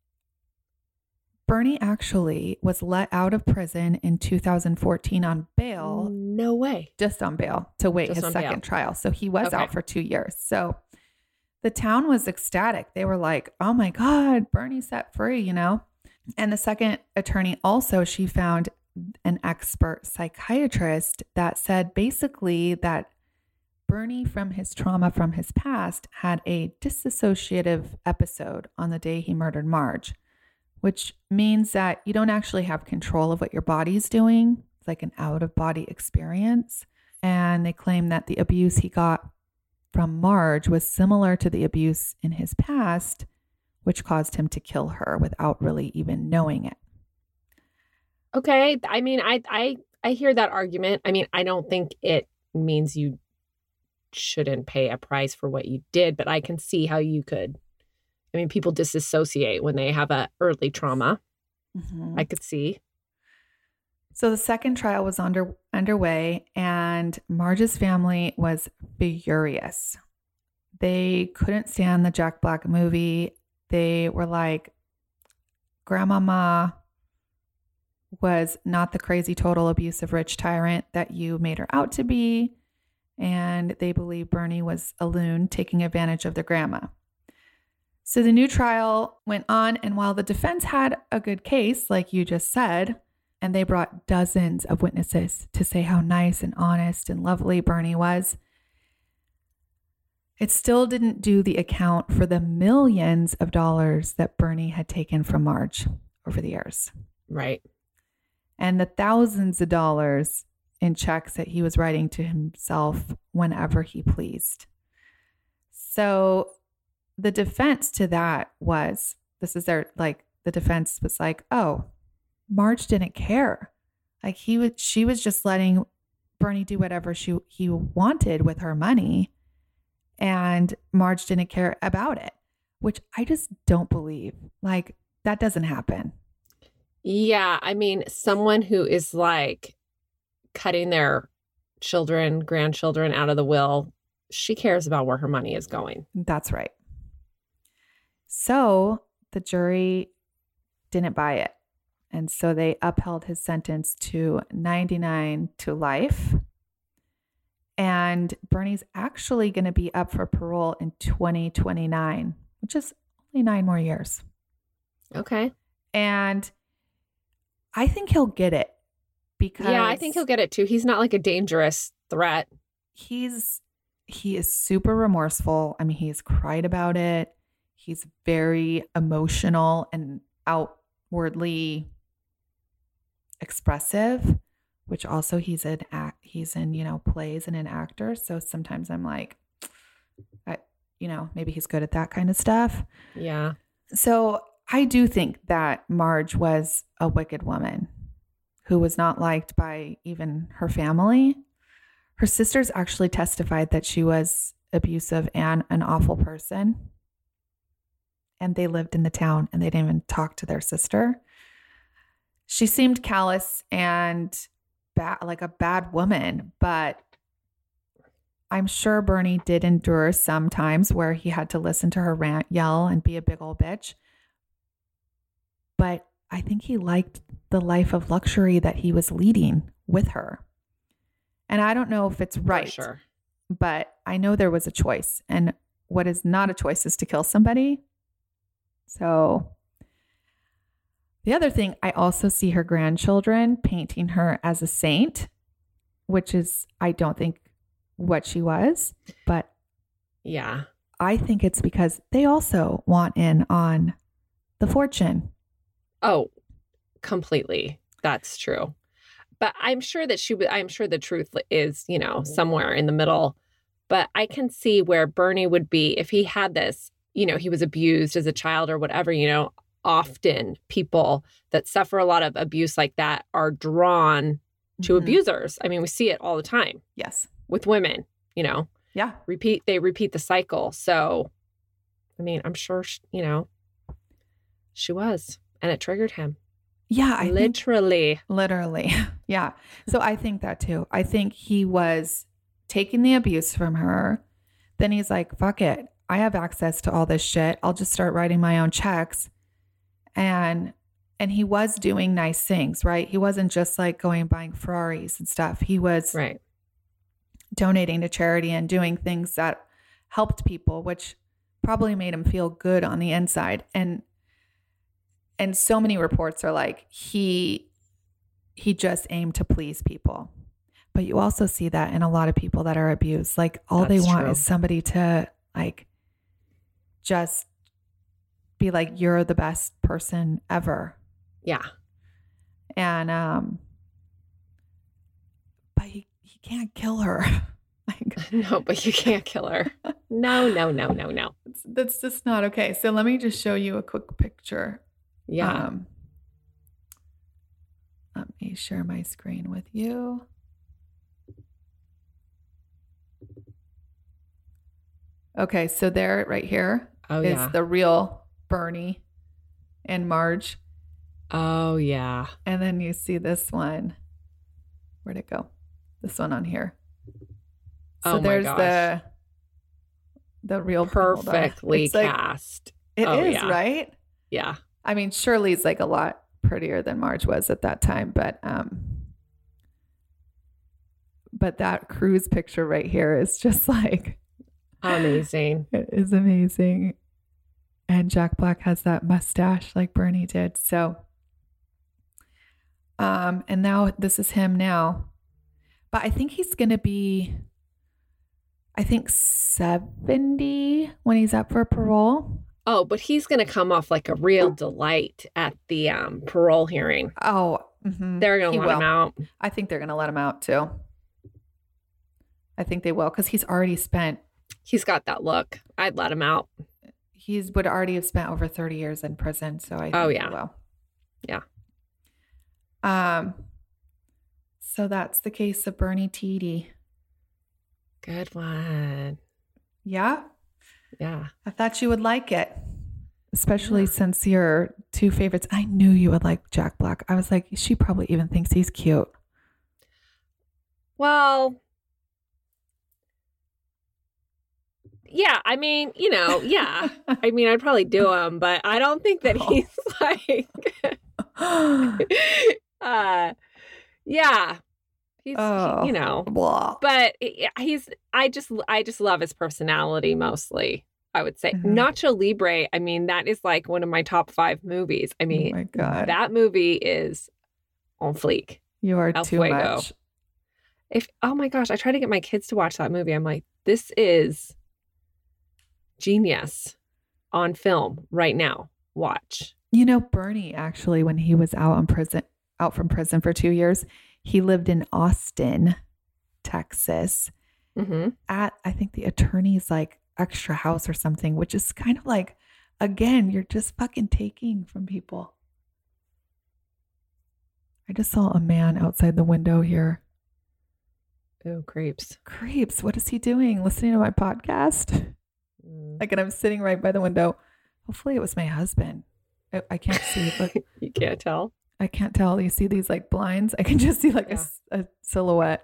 Bernie actually was let out of prison in 2014 on bail, No way. just on bail, to wait Just his on bail. second trial. So he was Okay. out for 2 years. So the town was ecstatic. They were like, oh my God, Bernie's set free, you know? And the second attorney also, she found an expert psychiatrist that said basically that Bernie, from his trauma from his past, had a dissociative episode on the day he murdered Marge, which means that you don't actually have control of what your body's doing. like an out-of-body experience. And they claim that the abuse he got from Marge was similar to the abuse in his past, which caused him to kill her without really even knowing it. Okay. I mean, I hear that argument. I mean, I don't think it means you shouldn't pay a price for what you did, but I can see how you could. I mean, people disassociate when they have a early trauma. I could see. So the second trial was underway, and Marge's family was furious. They couldn't stand the Jack Black movie. They were like, Grandmama was not the crazy, total abusive rich tyrant that you made her out to be. And they believe Bernie was a loon taking advantage of their grandma. So the new trial went on, and while the defense had a good case, like you just said, and they brought dozens of witnesses to say how nice and honest and lovely Bernie was, it still didn't do the account for the millions of dollars that Bernie had taken from Marge over the years. Right. And the thousands of dollars in checks that he was writing to himself whenever he pleased. So the defense to that was, the defense was like, oh, Marge didn't care. Like she was just letting Bernie do whatever he wanted with her money. And Marge didn't care about it, which I just don't believe. Like, that doesn't happen. Yeah. I mean, someone who is like cutting their children, grandchildren out of the will, she cares about where her money is going. That's right. So the jury didn't buy it. And so they upheld his sentence to 99 to life. And Bernie's actually going to be up for parole in 2029, which is only 9 more years. Okay. And I think he'll get it because... Yeah, I think he'll get it too. He's not like a dangerous threat. He is super remorseful. I mean, he's cried about it. He's very emotional and outwardly expressive, which also he's in plays and an actor. So sometimes I'm like, maybe he's good at that kind of stuff. Yeah. So I do think that Marge was a wicked woman who was not liked by even her family. Her sisters actually testified that she was abusive and an awful person. And they lived in the town and they didn't even talk to their sister. She seemed callous and like a bad woman, but I'm sure Bernie did endure some times where he had to listen to her rant, yell, and be a big old bitch. But I think he liked the life of luxury that he was leading with her. And I don't know if it's right, sure, but I know there was a choice. And what is not a choice is to kill somebody. So the other thing, I also see her grandchildren painting her as a saint, which is, I don't think what she was, but yeah, I think it's because they also want in on the fortune. Oh, completely. That's true. But I'm sure that I'm sure the truth is, somewhere in the middle. But I can see where Bernie would be if he had this, he was abused as a child or whatever, often people that suffer a lot of abuse like that are drawn to abusers. I mean, we see it all the time. Yes. With women, Yeah. They repeat the cycle. So, I mean, I'm sure, she was, and it triggered him. Yeah. Literally. Yeah. So I think that too. I think he was taking the abuse from her. Then he's like, fuck it. I have access to all this shit. I'll just start writing my own checks. And he was doing nice things, right? He wasn't just like going buying Ferraris and stuff. He was right. Donating to charity and doing things that helped people, which probably made him feel good on the inside. And so many reports are like, he just aimed to please people. But you also see that in a lot of people that are abused. Like all they want is somebody to like just be like, you're the best person ever. Yeah. And you can't kill her. Like, No, but you can't kill her. No. that's just not okay. So let me just show you a quick picture. Yeah. Let me share my screen with you. Okay, so there, right here, is the real Bernie and Marge. Oh, yeah. And then you see this one. Where'd it go? This one on here. So Oh, my gosh. the real Perfectly cast. It is, right? Yeah. I mean, Shirley's like a lot prettier than Marge was at that time, but that cruise picture right here is just like amazing. It is amazing. And Jack Black has that mustache like Bernie did. So and now this is him now. But I think he's going to be 70 when he's up for parole. Oh, but he's going to come off like a real delight at the parole hearing. Oh, mm-hmm. They're going to let him out. I think they're going to let him out too. I think they will because he's already spent. He's got that look. I'd let him out. He would already have spent over 30 years in prison. So I think he will. Yeah. So that's the case of Bernie Tiede. Good one. Yeah? Yeah. I thought you would like it, especially since your two favorites. I knew you would like Jack Black. I was like, she probably even thinks he's cute. Well, yeah, I mean, yeah. I mean, I'd probably do him, but I don't think that he's like, yeah. He's, blah. But I just love his personality mostly, I would say. Mm-hmm. Nacho Libre, I mean, that is like one of my top 5 movies. I mean, oh my God. That movie is on fleek. You are El too Fuego. much. Oh my gosh, I try to get my kids to watch that movie. I'm like, this is genius on film right now. Watch. Bernie actually, when he was out from prison for 2 years, he lived in Austin, Texas, at, I think, the attorney's like extra house or something, which is kind of like, again, you're just fucking taking from people. I just saw a man outside the window here. Oh, creeps. Creeps. What is he doing? Listening to my podcast? Like, and I'm sitting right by the window. Hopefully it was my husband. I can't see, but you can't tell. I can't tell. You see these like blinds? I can just see like a silhouette.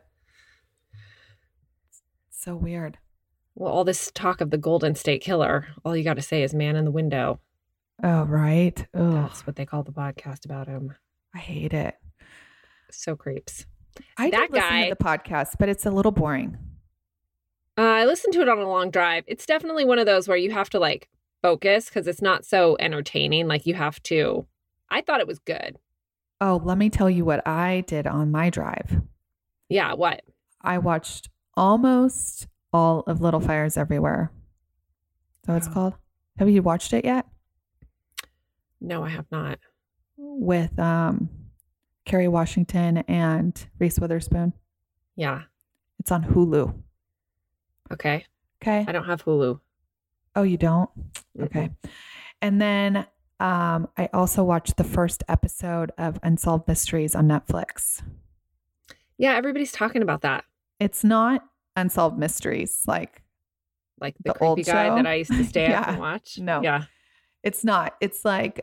So weird. Well, all this talk of the Golden State Killer, all you got to say is man in the window. Oh, right. Ugh. That's what they call the podcast about him. I hate it. So creeps. I did listen to the podcast, but it's a little boring. I listened to it on a long drive. It's definitely one of those where you have to like focus because it's not so entertaining. Like you have to. I thought it was good. Oh, let me tell you what I did on my drive. Yeah, what? I watched almost all of Little Fires Everywhere. Is that what it's called? Have you watched it yet? No, I have not. With Kerry Washington and Reese Witherspoon. Yeah. It's on Hulu. Okay. Okay. I don't have Hulu. Oh, you don't? Okay. And then I also watched the first episode of Unsolved Mysteries on Netflix. Yeah, everybody's talking about that. It's not Unsolved Mysteries, like the creepy old guy show that I used to stay up and watch. No. Yeah. It's not. It's like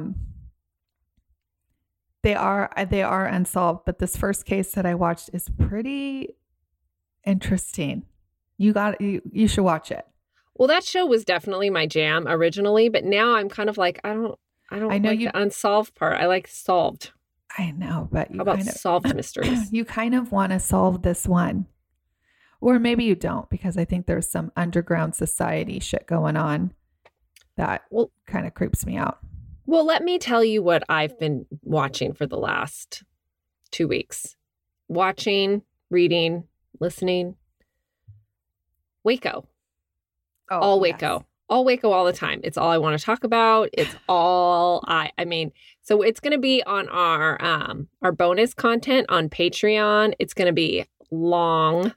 they are unsolved, but this first case that I watched is pretty interesting. You should watch it. Well, that show was definitely my jam originally, but now I'm kind of like I know like the unsolved part. I like solved. I know, but how about solved mysteries? You kind of want to solve this one. Or maybe you don't, because I think there's some underground society shit going on that kind of creeps me out. Well, let me tell you what I've been watching for the last 2 weeks. Watching, reading, listening. Waco. Oh, all Waco. Yes. All Waco all the time. It's all I want to talk about. It's all I mean, so it's going to be on our bonus content on Patreon. It's going to be long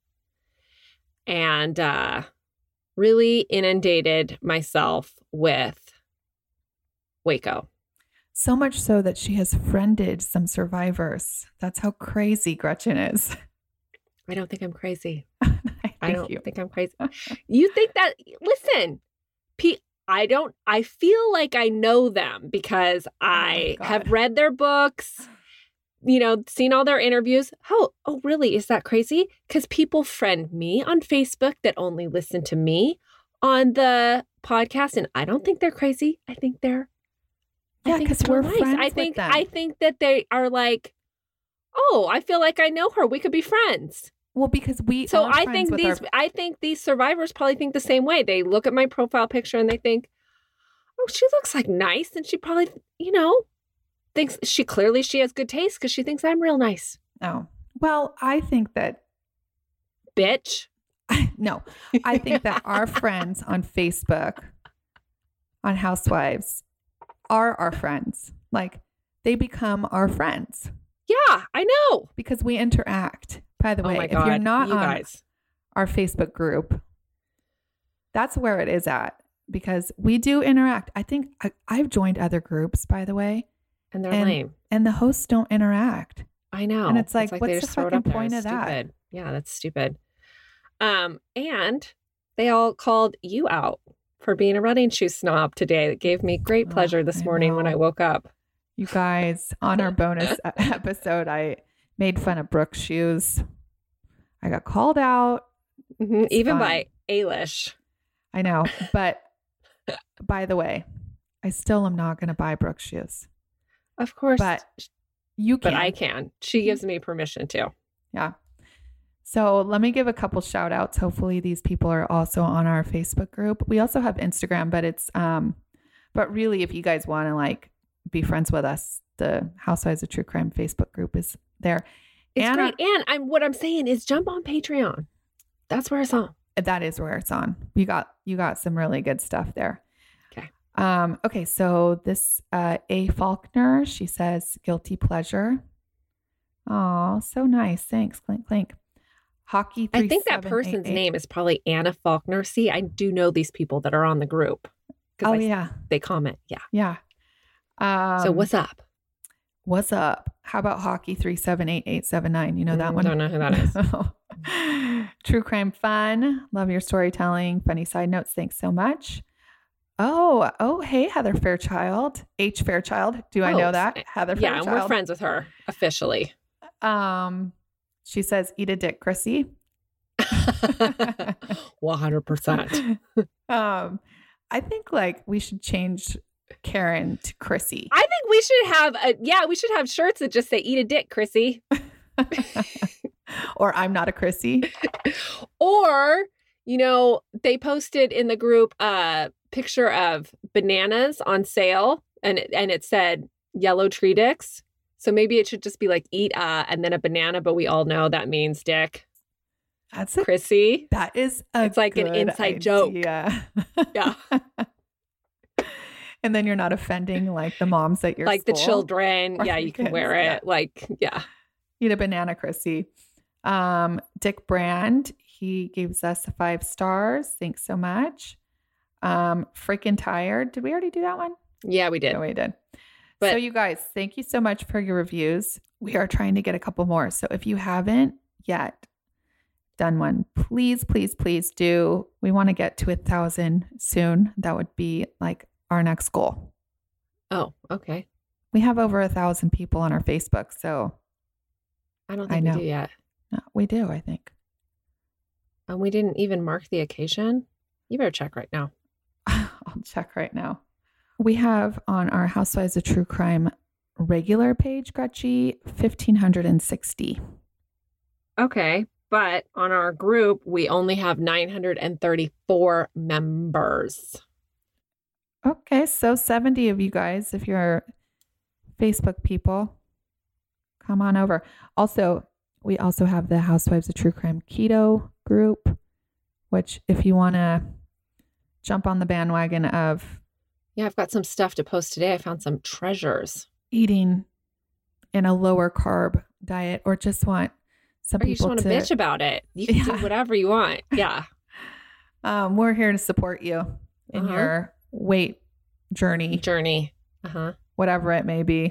and really inundated myself with Waco. So much so that she has friended some survivors. That's how crazy Gretchen is. I don't think I'm crazy. I don't think I'm crazy. You think that, listen, I feel like I know them because I have read their books, seen all their interviews. Oh, really? Is that crazy? Because people friend me on Facebook that only listen to me on the podcast. And I don't think they're crazy. I think they're because we're nice. Friends with them. I think that they are like, oh, I feel like I know her. We could be friends. Well, because I think these survivors probably think the same way. They look at my profile picture and they think, oh, she looks like nice. And she probably, thinks she has good taste because she thinks I'm real nice. Oh, well, I think that. Bitch. No, I think that our friends on Facebook, on Housewives, are our friends. Like, they become our friends. Yeah, I know. Because we interact. By the way, if you're not on our Facebook group, that's where it is at. Because we do interact. I think I've joined other groups, by the way. And they're lame. And the hosts don't interact. I know. And it's like what's the fucking point of that? Yeah, that's stupid. And they all called you out for being a running shoe snob today. It gave me great pleasure this morning when I woke up. You guys, on our bonus episode, I made fun of Brooke's shoes. I got called out. Mm-hmm. Even by Ailish. I know. But by the way, I still am not going to buy Brooke's shoes. Of course. But you can. But I can. She gives me permission to. Yeah. So let me give a couple shout outs. Hopefully these people are also on our Facebook group. We also have Instagram, but it's, but really if you guys want to like be friends with us, the Housewives of True Crime Facebook group is there. It's great. And what I'm saying is jump on Patreon. That's where it's on. That is where it's on. You got some really good stuff there. Okay. Okay. So this, A. Faulkner, she says guilty pleasure. Oh, so nice. Thanks. Clink, clink. Hockey. I think that person's name is probably Anna Faulkner. See, I do know these people that are on the group. Oh, yeah. They comment. Yeah. Yeah. So what's up? What's up? How about Hockey 378-879? You know that one? Don't know who that is. True crime fun. Love your storytelling. Funny side notes. Thanks so much. Oh, hey, Heather Fairchild. H. Fairchild. Do I know that? Heather Fairchild. Yeah, and we're friends with her officially. She says, eat a dick, Chrissy. 100%. I think like we should change Karen to Chrissy. I think we should have shirts that just say eat a dick, Chrissy. Or I'm not a Chrissy. Or, they posted in the group a picture of bananas on sale and it said yellow tree dicks. So maybe it should just be like eat and then a banana, but we all know that means dick. That's Chrissy. That is it's like an inside joke. Yeah. Yeah. And then you're not offending like the moms at your like school. The children. Yeah, you can wear it. Yeah. Like, yeah. Eat a banana, Chrissy. Dick Brand, he gives us 5 stars. Thanks so much. Freaking tired. Did we already do that one? Yeah, we did. No, we did. So you guys, thank you so much for your reviews. We are trying to get a couple more. So if you haven't yet done one, please, please, please do. We want to get to 1,000 soon. That would be like our next goal. Oh, okay. We have over 1,000 people on our Facebook. So I don't think we do yet. No, we do, I think. And we didn't even mark the occasion. You better check right now. I'll check right now. We have on our Housewives of True Crime regular page, Gretchen, 1,560. Okay. But on our group, we only have 934 members. Okay. So 70 of you guys, if you're Facebook people, come on over. Also, we also have the Housewives of True Crime Keto group, which if you want to jump on the bandwagon of... Yeah, I've got some stuff to post today. I found some treasures. Eating in a lower carb diet or just want some Or you just people want to bitch about it. You can do whatever you want. Yeah. We're here to support you in your weight journey. Whatever it may be.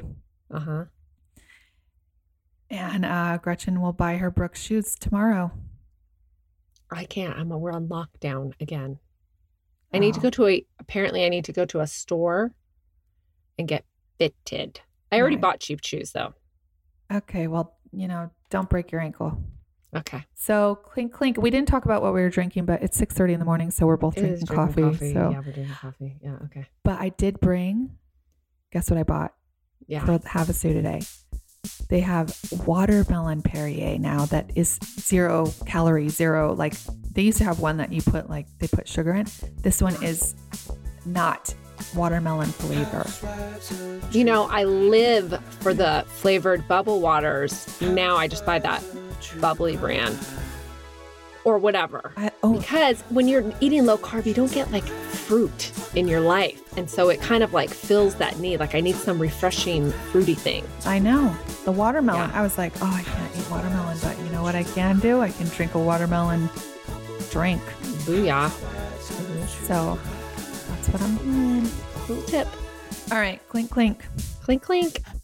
And Gretchen will buy her Brooks shoes tomorrow. I can't. We're on lockdown again. I need to go to I need to go to a store and get fitted. I already bought cheap shoes though. Okay. Well, don't break your ankle. Okay. So clink, clink. We didn't talk about what we were drinking, but it's 6:30 in the morning. So we're both drinking coffee. So. Yeah, we're drinking coffee. Yeah. Okay. But I did bring, guess what I bought for Havasu today? They have watermelon Perrier now that is 0 calories, like they used to have one that you put they put sugar in. This one is not watermelon flavor. I live for the flavored bubble waters. Now I just buy that bubbly brand or whatever. Because when you're eating low carb, you don't get fruit in your life. And so it kind of fills that need. I need some refreshing fruity thing. I know. The watermelon. Yeah. I was like, I can't eat watermelon, but you know what I can do? I can drink a watermelon drink. Booyah. So that's what I'm doing. Little tip. All right. Clink, clink. Clink, clink.